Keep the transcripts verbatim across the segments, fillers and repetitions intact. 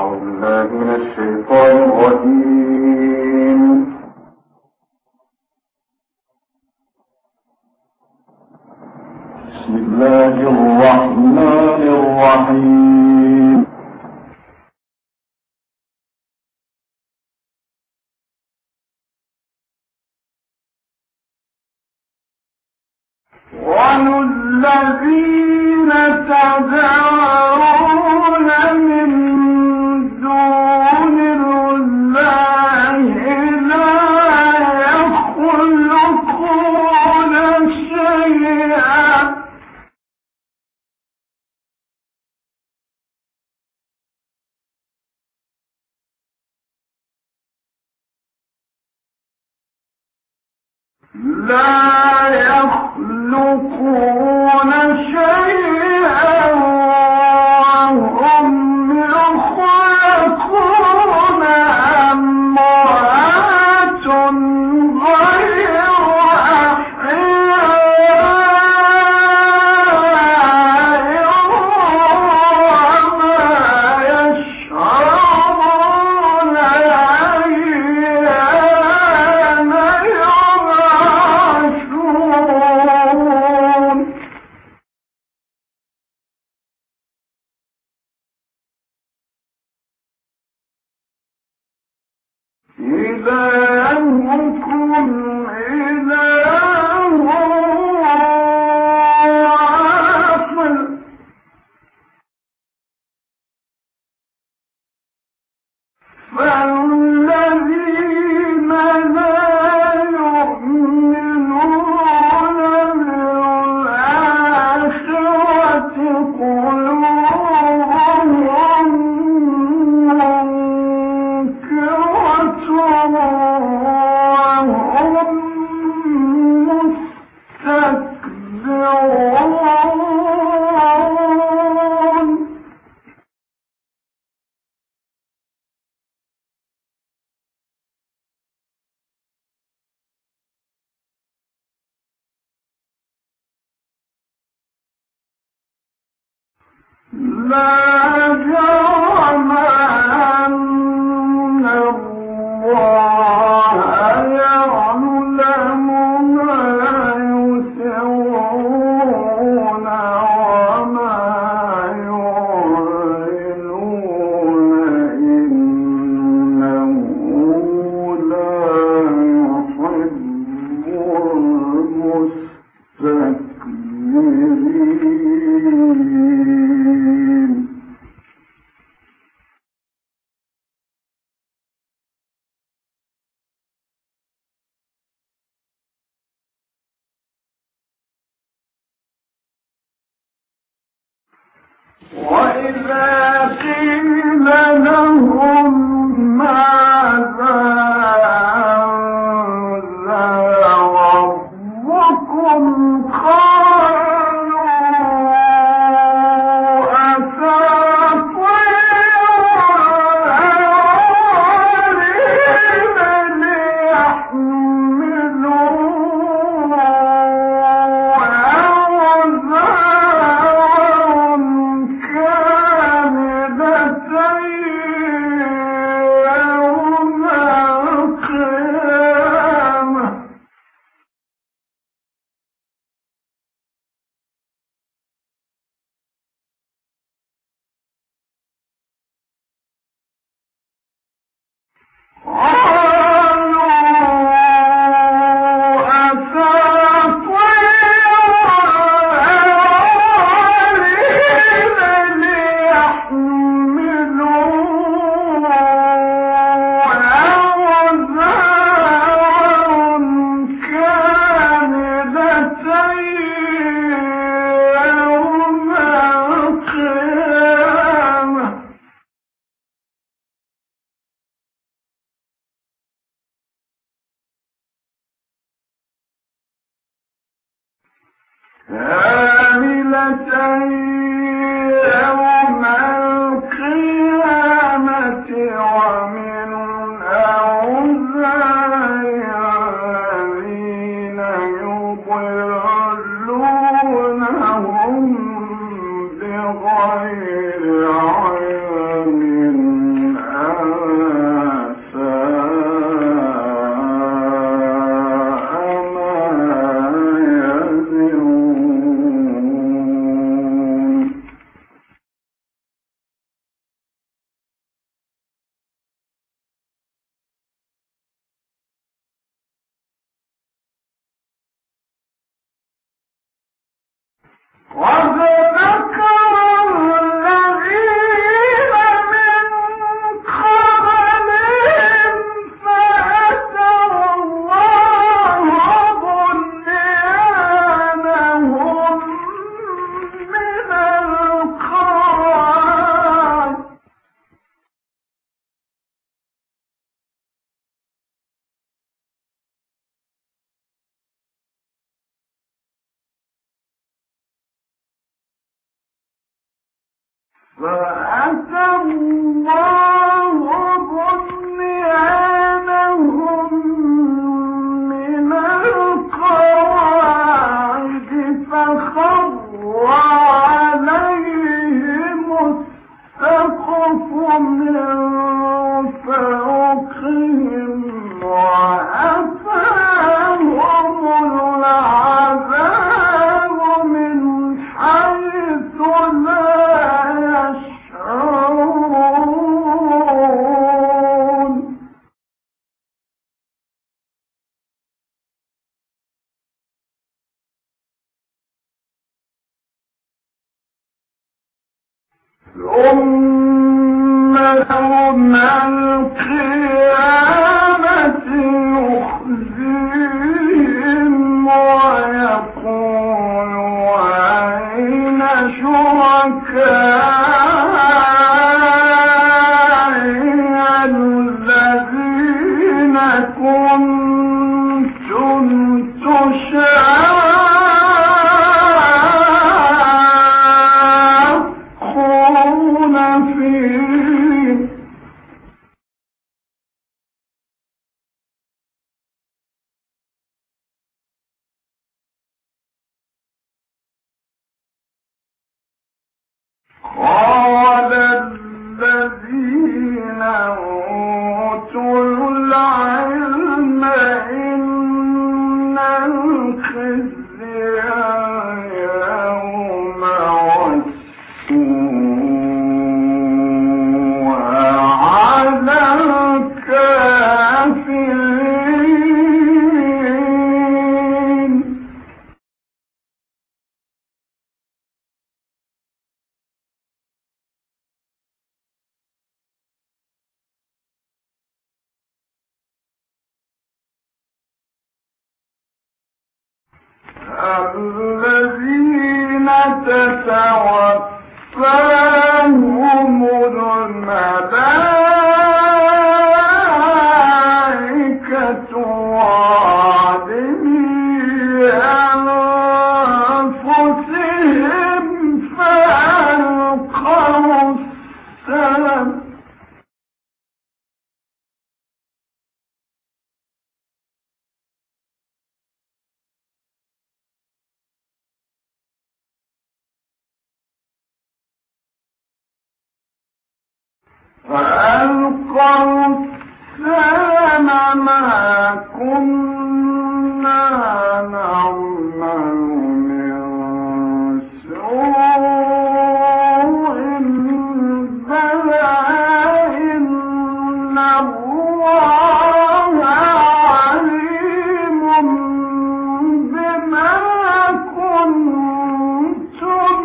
والذين تدعون من دون الله لا يخلقون شيئا لا يخلقون شيئا وهم يخلقون أموات غير أحياء وما يشعرون أيان يبعثون إلهكم إله واحد فالذين لا يؤمنون بالآخرة قلوبهم منكرة وهم مستكبرون لا جرم أن الله يعلم ما يسرون وما يعلنون إنه لا يحب المستكبرين. وإذا قيل لهم ماذا أنزل ربكم قالوا أساطير الأولين ليحملوا كاملة يوم القيامة ومن أوزار الذين يضلونهم بغير علم فأتى الله بنيانهم من القواعد فخر عليهم السقف من فوقهم وأتاهم العذاب من حيث لا ثم يوم القيامة يخزيهم ويقول أين شركائي الذين كنتم تشاءون فيه قال الذين أوتوا العلم إن الخزي اليوم والسوء على الكافرين الذين تتوفاهم الملائكة ظالمي أنفسهم فألقوا السلم فألقوا السلم ما كنا نعمل من سوء بلى إن الله عليم بما كنتم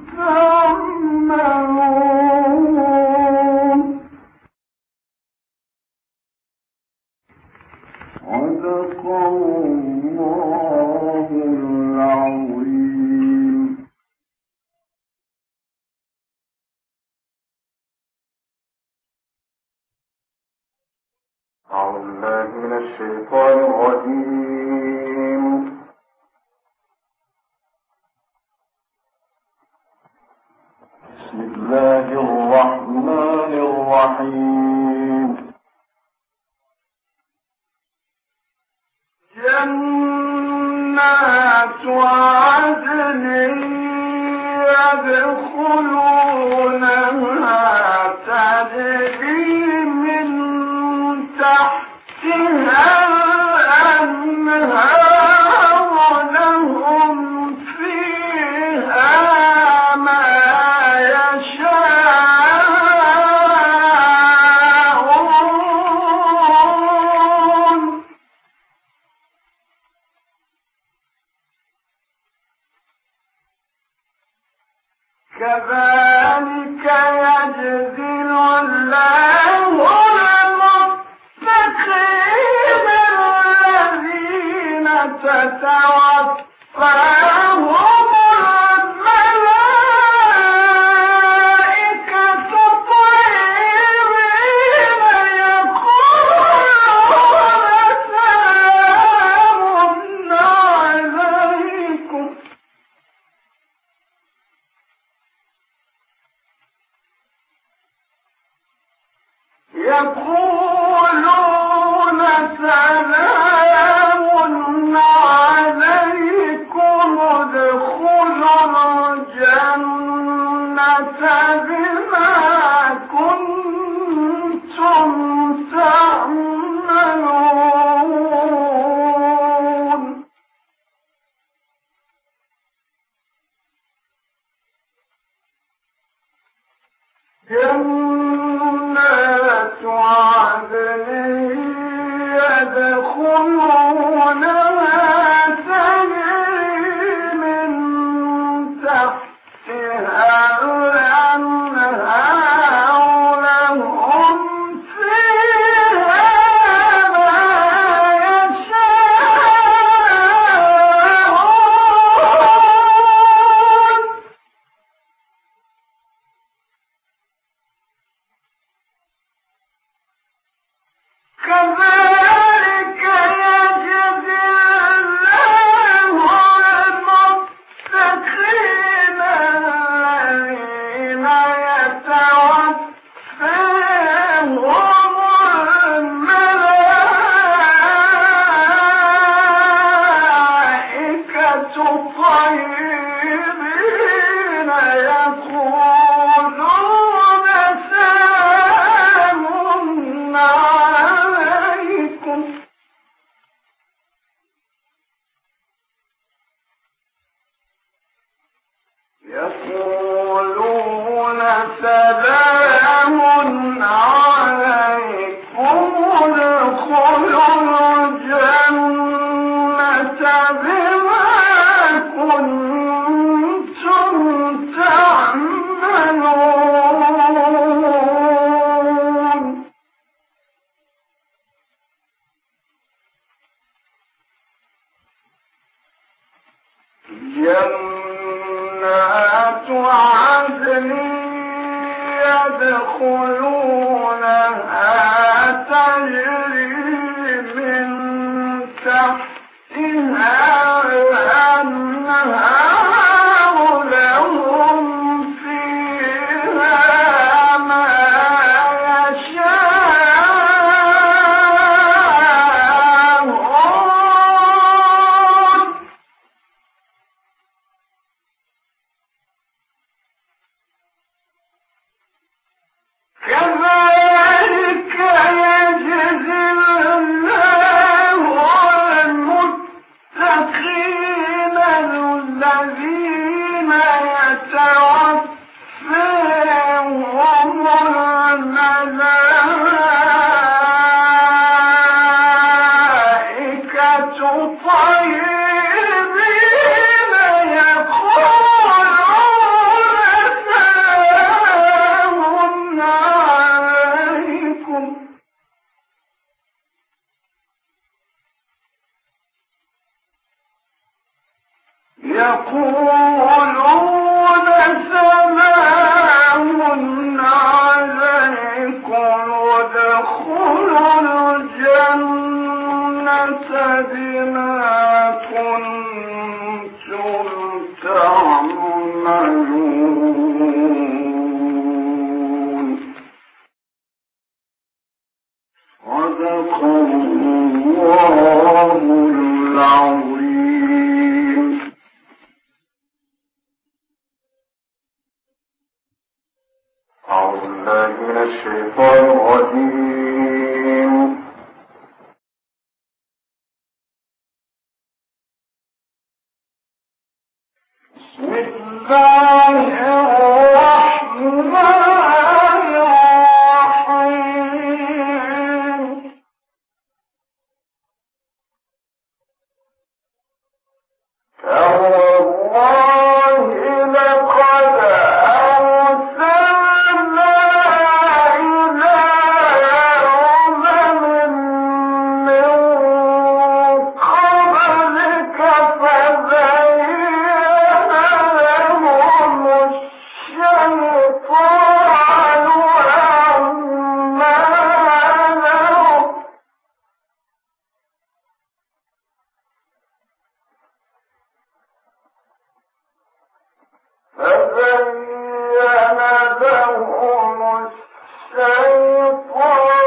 تعملون. صدق الله العظيم. أعوذ بالله من الشيطان الرجيم. بسم الله الرحمن الرحيم. جنات عدن يدخلونها تجري من تحتها الأنهار لهم فيها ما يشاءون يقولون سلام عليكم ادخلوا الجنة بما كنتم تعملون. جنات عدن يدخلونها تجري من تحتها الأنهار لهم فيها ما يشاءون. كذلك يجزي الله المتقين الذين يتوفاهم الملائكة طيبين يقولون سلام عليكم يقولون سلام عليكم ادخلوا الجنة بما كنتم تعملون. جنات عدن يدخلونها تجري من تحتها الأنهار لهم فيها ما يشاءون. كذلك يجزي الله المتقين الذين يتوفاهم الملائكة طيبين يقولون سلام عليكم يقولون سلام عليكم ادخلوا الجنة بما كنتم تعملون. صدق الله العظيم. أعوذ بالله من الشيطان الرجيم. بسم الله الرحمن الرحيم. تالله لقد أرسلنا إلى أمم من قبلك فزين لهم الشيطان أعمالهم فزين لهم الشيطان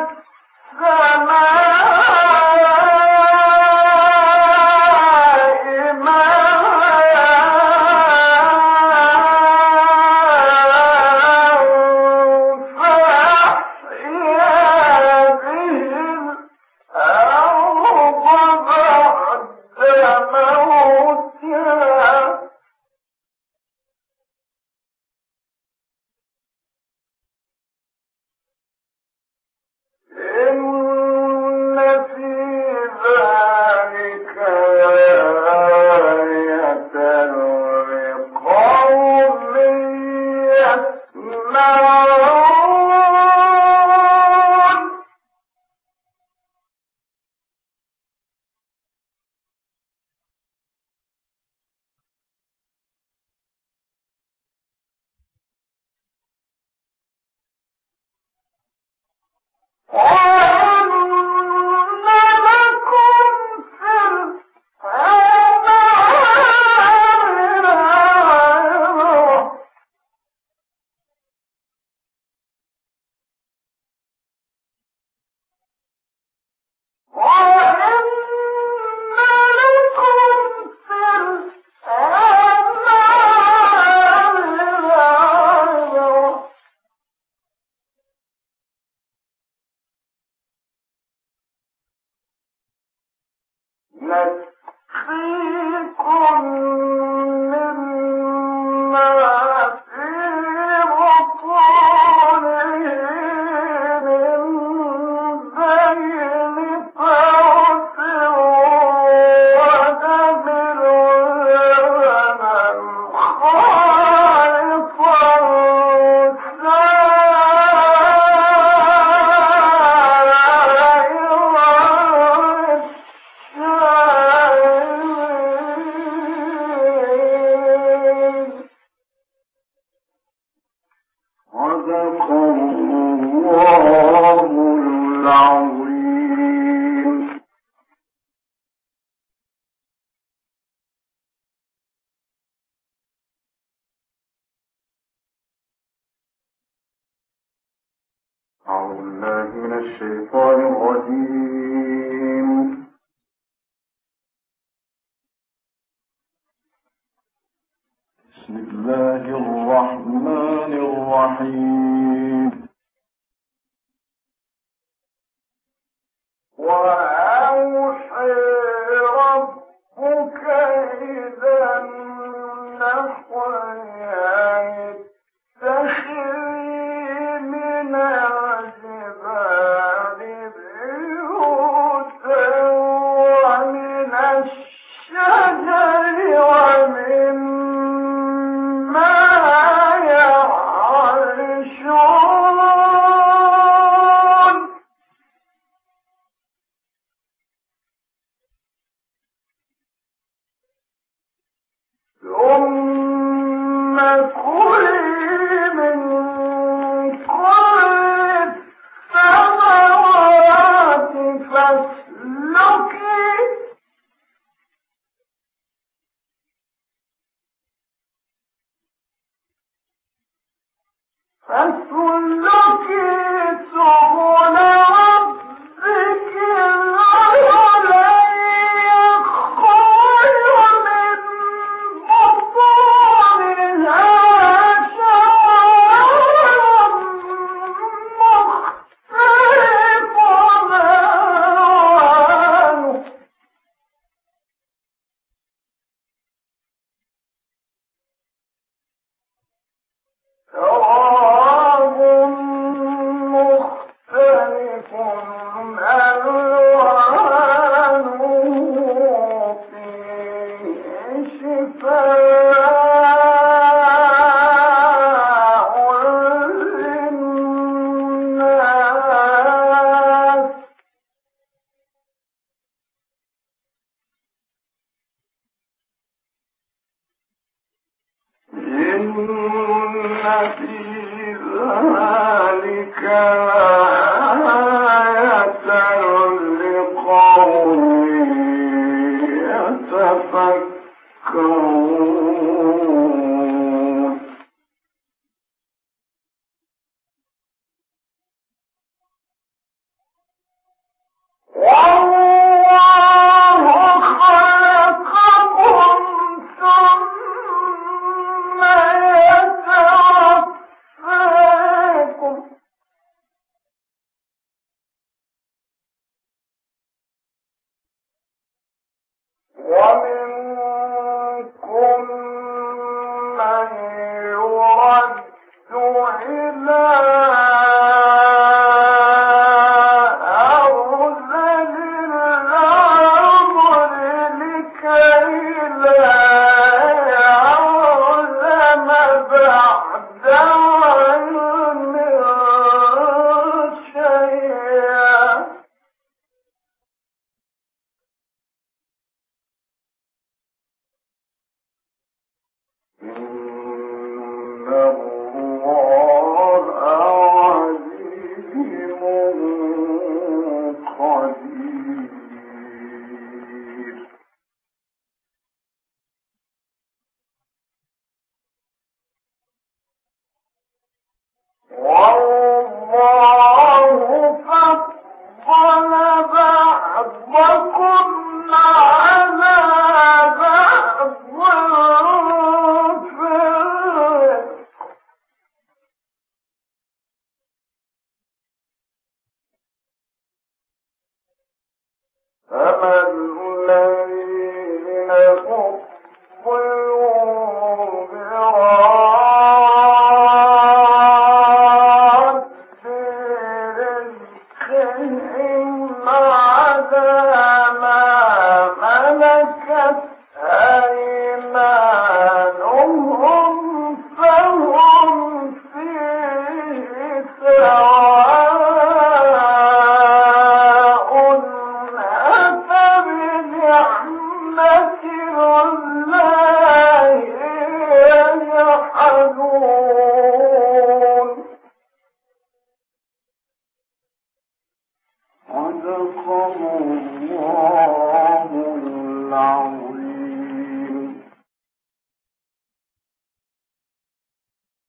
أعوذ بالله من الشيطان الرجيم. بسم الله الرحمن الرحيم. وأوحي ربك إلى النحل أن اتخذي من الجبال بيوتا ومن الشجر ومما يعرشون ثم كلي من كل الثمرات فاسلكي فاسلكي سبل ربك ذللا يخرج من بطونها شراب مختلف ألوانه شراب مختلف ألوانه فيه شفاء للناس إن في ذلك لآية لقوم يتفكرون. ومنكم من يرد إلى أرذل العمر لكي لا يعلم بعد علم شيئا. إن الله عليم قدير. والله فضل بعضكم على بعض في الرزق. فما الذين فضلوا براد رزقهم على